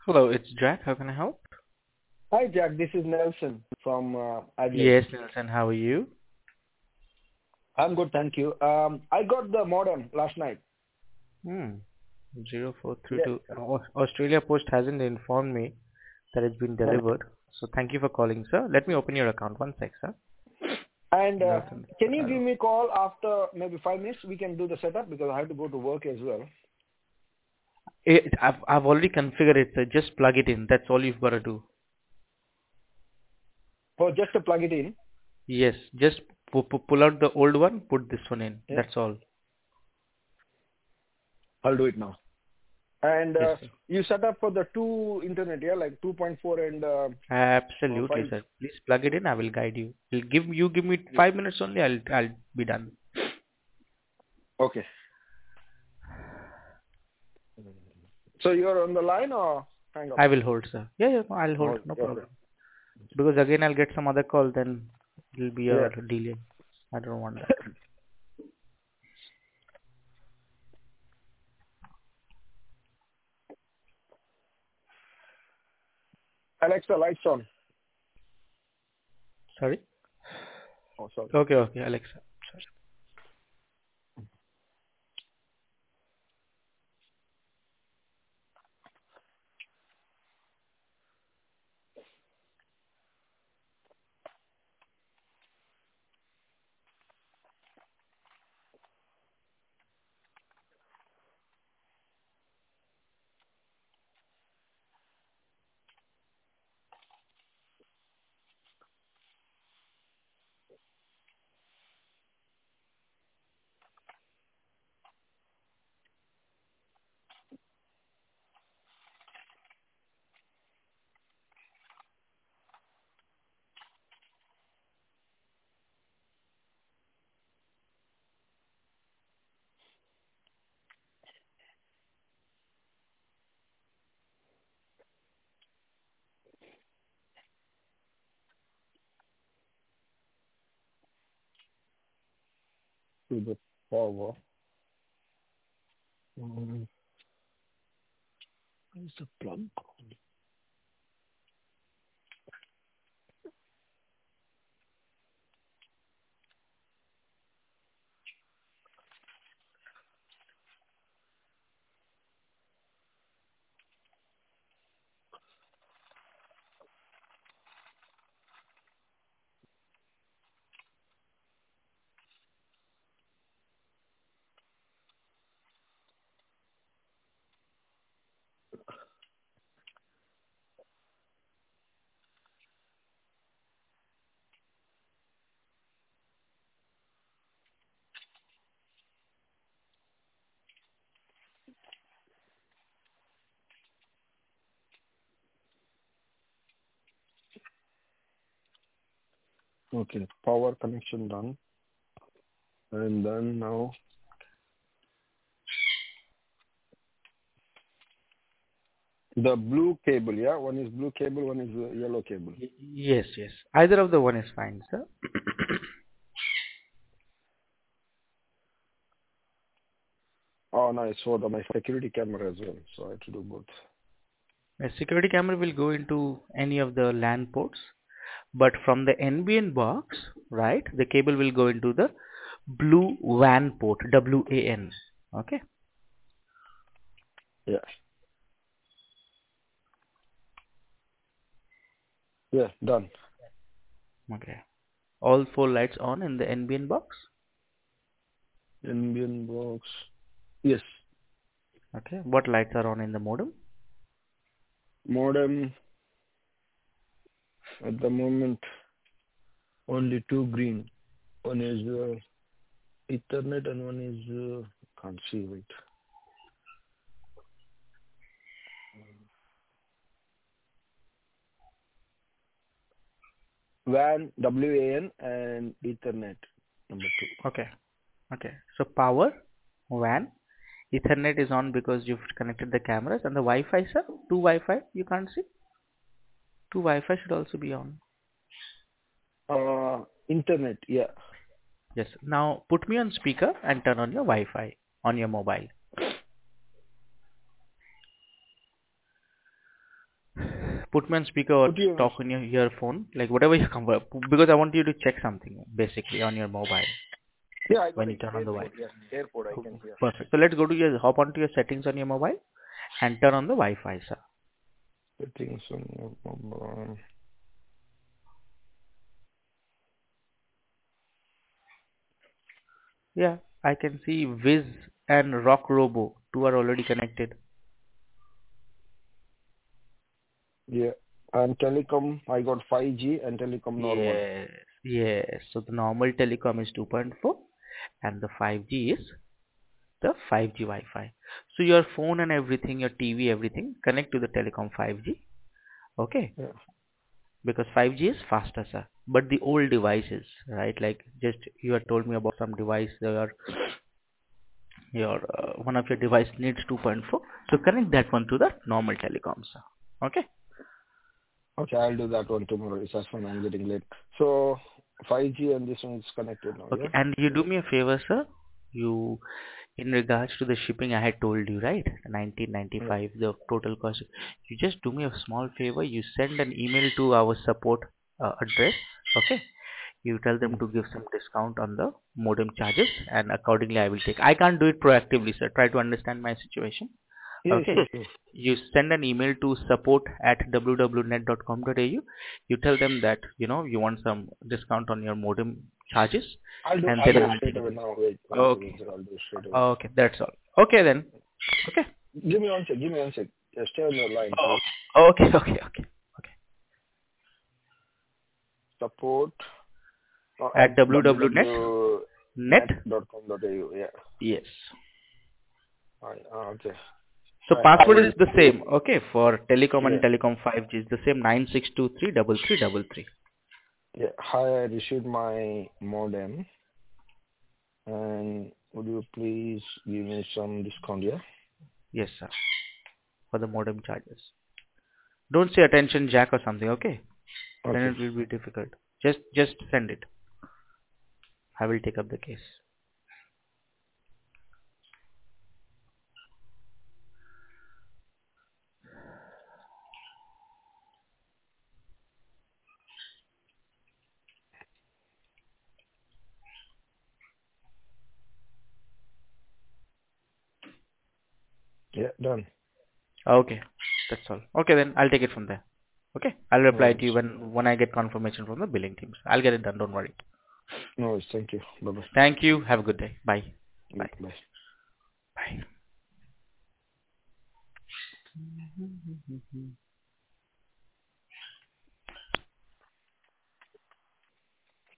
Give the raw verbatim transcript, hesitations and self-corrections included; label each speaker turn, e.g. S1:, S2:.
S1: Hello, it's Jack. How can I help?
S2: Hi, Jack. This is Nelson from uh, Adelaide.
S1: Yes, Nelson. How are you?
S2: I'm good, thank you. Um, I got the modem last night.
S1: Hmm. Zero four three
S2: Yeah.
S1: two. Au- Australia Post hasn't informed me that it's been delivered. So thank you for calling, sir. Let me open your account. One sec, sir.
S2: And uh,
S1: Nelson.
S2: can you give me a call after maybe five minutes? We can do the setup because I have to go to work as well.
S1: It, I've I've already configured it, sir. Just plug it in. That's all you've got to do.
S2: Oh, just to plug it in.
S1: Yes. Just pu- pu- pull out the old one. Put this one in.
S2: Yeah,
S1: That's all.
S2: I'll do it now. And
S1: Yes,
S2: uh,
S1: sir.
S2: you set up for the two internet, yeah, like two point four and uh, uh,
S1: Absolutely,
S2: five.
S1: sir. Please plug it in. I will guide you. You'll give you give me five minutes only. I'll I'll be done.
S2: Okay. So you're on the line or hang up?
S1: I will hold, sir. Yeah, yeah, no, I'll hold,
S2: Oh,
S1: no
S2: okay.
S1: problem. Because again, I'll get some other call, then it'll be
S2: Yeah.
S1: a delay. I don't want that.
S2: Alexa, lights on.
S1: Sorry?
S2: Oh, sorry.
S1: Okay, okay, Alexa. Sorry.
S2: To the power. Mm, Where's the plug? Okay, power connection done. And then now the blue cable, yeah? One is blue cable, one is uh, yellow cable.
S1: Y- Yes, yes. Either of the one is fine, sir.
S2: Oh, nice. So the my security camera as well. So I have to do both.
S1: A security camera will go into any of the LAN ports, but from the N B N box, right, the cable will go into the blue WAN port, W A N. Okay?
S2: Yeah. Yeah, done.
S1: Okay. All four lights on in the N B N box.
S2: Indian box. Yes.
S1: Okay. What lights are on in the modem?
S2: Modem at the moment only two green. One is uh, Ethernet and one is uh, can't see wait. WAN, W A N and Ethernet number two.
S1: Okay. Okay. So power, WAN, Ethernet is on because you've connected the cameras, and the Wi-Fi, sir? Two Wi-Fi you can't see? Two Wi-Fi should also be on.
S2: Uh, internet, yeah.
S1: Yes. Now put me on speaker and turn on your Wi-Fi on your mobile. Put me on speaker or
S2: Put you on.
S1: talk on your earphone, like whatever you comfort. Because I want you to check something basically on your mobile
S2: Yeah, I got
S1: when you
S2: it.
S1: turn on the Wi.
S2: Airport. Yeah, airport. I can hear.
S1: Perfect. So let's go to your hop onto your settings on your mobile and turn on the Wi-Fi, sir.
S2: Settings on your mobile.
S1: Yeah, I can see Wiz and Rock Robo. Two are already connected.
S2: Yeah. And telecom, I got five G and telecom normal.
S1: Yes, yes. So the normal telecom is two point four and the five G is the five G Wi-Fi. So your phone and everything, your T V, everything connect to the telecom five G. Okay,
S2: Yeah.
S1: because five G is faster, sir. But the old devices, right? Like just you had told me about some device, your your uh, one of your device needs two point four. So connect that one to the normal telecom, sir. Okay.
S2: Okay, I'll do that one tomorrow. It's just when I'm getting late. So five G and this one is connected now,
S1: Okay.
S2: yeah?
S1: And you do me a favor, sir. You, in regards to the shipping, I had told you, right? nineteen
S2: Yeah.
S1: ninety-five, the total cost. You just do me a small favor. You send an email to our support uh, address. Okay. You tell them
S2: Mm.
S1: to give some discount on the modem charges, and accordingly, I will take. I can't do it proactively, sir. Try to understand my situation.
S2: Yeah,
S1: Okay.
S2: sure, sure.
S1: You send an email to support at w w w dot net dot com dot a u. You tell them that you know you want some discount on your modem charges,
S2: I'll do
S1: and
S2: I'll
S1: then
S2: do it
S1: I will
S2: straight
S1: take
S2: away
S1: it.
S2: now. Wait, one
S1: Okay.
S2: second, sir. I'll do it straight away.
S1: Okay. That's all. Okay then. Okay.
S2: Give me one sec, give me one sec. Yeah, stay on the line,
S1: Oh,
S2: please.
S1: okay. Okay. Okay. Okay.
S2: Support uh,
S1: At
S2: at
S1: w w w dot net
S2: w w w dot
S1: net.
S2: net dot com dot a u. Yeah.
S1: Yes.
S2: Hi, uh, okay.
S1: So
S2: Hi,
S1: password
S2: I
S1: is the same. Okay. For telecom and
S2: yeah.
S1: telecom five G is the same nine six two three double three double three.
S2: Yeah. Hi, I received my modem and would you please give me some discount, yeah?
S1: Yes, sir. For the modem charges. Don't say attention jack or something. Okay. Then
S2: Okay.
S1: it will be difficult. Just just send it. I will take up the case.
S2: Yeah, done.
S1: Okay. That's all. Okay, then I'll take it from there. Okay. I'll
S2: No
S1: reply to
S2: worries.
S1: you when when I get confirmation from the billing teams. I'll get it done. Don't worry.
S2: No worries. Thank you. Bye-bye.
S1: Thank you. Have a good day. Bye.
S2: Yeah,
S1: Bye.
S2: bye.
S1: Bye.